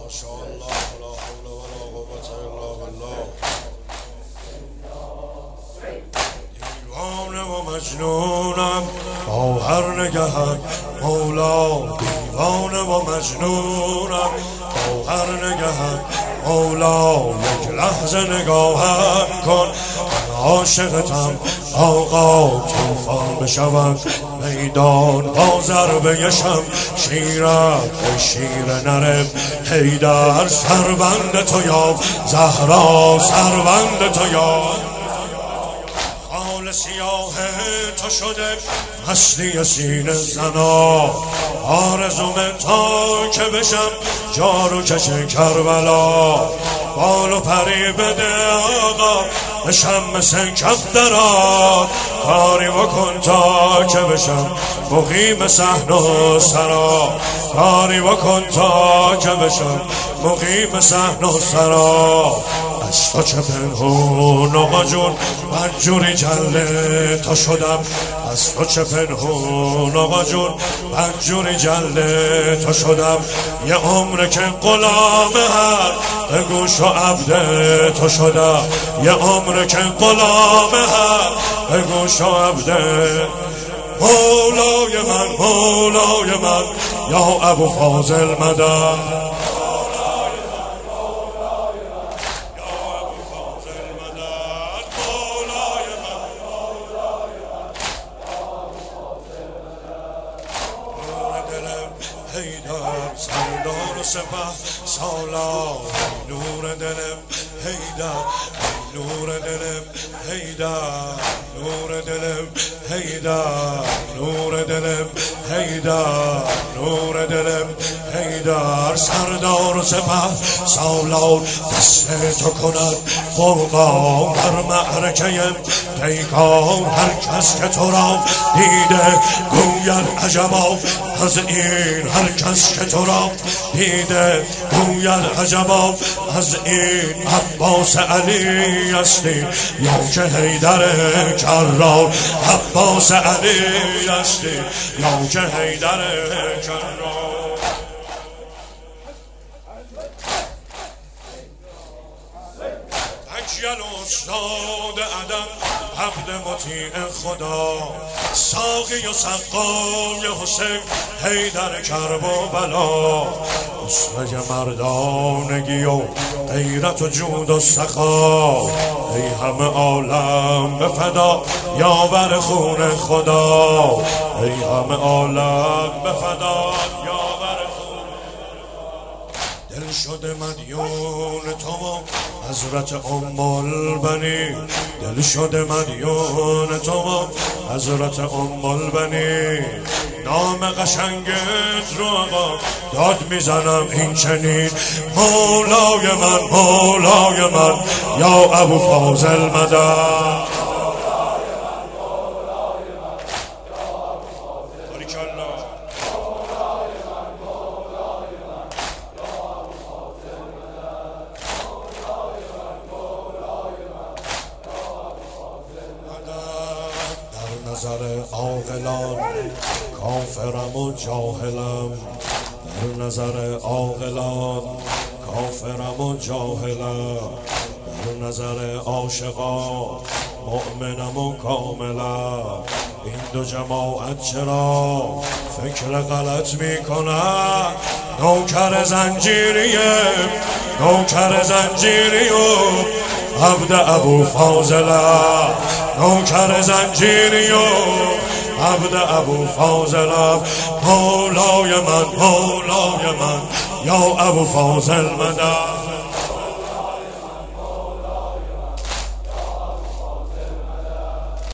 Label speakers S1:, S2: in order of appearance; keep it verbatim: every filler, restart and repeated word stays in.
S1: ماشاءالله لا حول ولا قوة الا بالله. دیوانه و مجنونم با هر نگهت مولا، دیوانه و مجنونم با هر نگهت مولا. یک لحظه نگاهم کن من عاشقتم آقا، توفان بشود میدان با ضربه شمشیرت ای شیر نرم حیدر. سربند تو یا زهرا، سربند تو یا خال سیاه تو شده هستی سینه زنا. آرزوم تا که بشم جارو کش کربلا. بال و پری بده آقا بشم مثل کف درات. کاری بکن تا که بشم مقیم صحن و سرا. کاری بکن تا که بشم مقیم صحن و سرا. از تو چه پنهون آقا جون من جوری جله تا شدم. از تو چه پنهون آقا جون من جوری جله تا شدم. یه عمر که غلام هر به گوش و عبد تو شدم. یه عمر که غلام هر به گوش و عبد. مولای من مولای من یا ابو فاضل مدد. حیدر سردار و سپه سالار، نور دلم حیدر، نور دلم حیدر، نور دلم حیدر، نور دلم حیدر، نور دلم حیدر. سردار و سپه سالار دست تو کند قربان در معرکه پیکان. هر کس که تو را دیده گوید عجبا از این. هر کس که تو را دیده گوید عجبا از این. عباس علی هستی یا که حیدر کرار. عباس علی هستی یا که حیدر کرار. اجل استاد ادب عبد مطیع خدا. ساقی و سقای حسین حیدر کرب و بلا. اسوه مردانگی و غیرت و جود و سخا. ای همه عالم به فدا یاور خون خدا. ای همه عالم به فدا یاور خون خدا. دل شده مدیون تو حضرت ام البنی. دل شده مدیون تو حضرت ام البنی. نام قشنگت رو آقا داد میزنم این چنین. مولای من مولای من یا ابو فاضل مدد. نظر عاقلان کافرم و جاهلم. در نظر عاقلان کافرم و جاهلم. در نظر عاشقان مؤمنم و کاملم. این دو جماعت چرا فکر غلط میکنن؟ نوکر زنجیریه نوکر زنجیری و عبد ابو فاضلم. نوکر زنجیری و عبد ابو فاضلم. مولای من مولای من یا ابو فاضل مدد.